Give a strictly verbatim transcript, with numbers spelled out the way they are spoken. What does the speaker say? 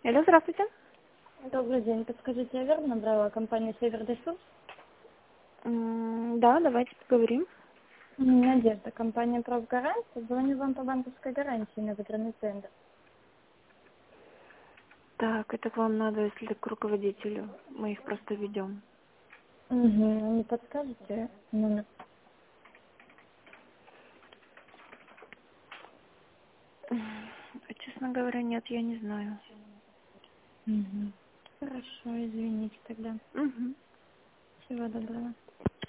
Алло, здравствуйте. Добрый день. Подскажите, я верно набрала компанию Север Ресурс? М, Да, давайте поговорим. Надежда, компания «Профгарант». Звоню вам по банковской гарантии на выигранный тендер. Так, это к вам надо, если к руководителю. Мы их просто ведем. Угу. Не подскажете номер? М, Честно говоря, нет, я не знаю. Угу. Хорошо, извините тогда. Мгм. Всего доброго.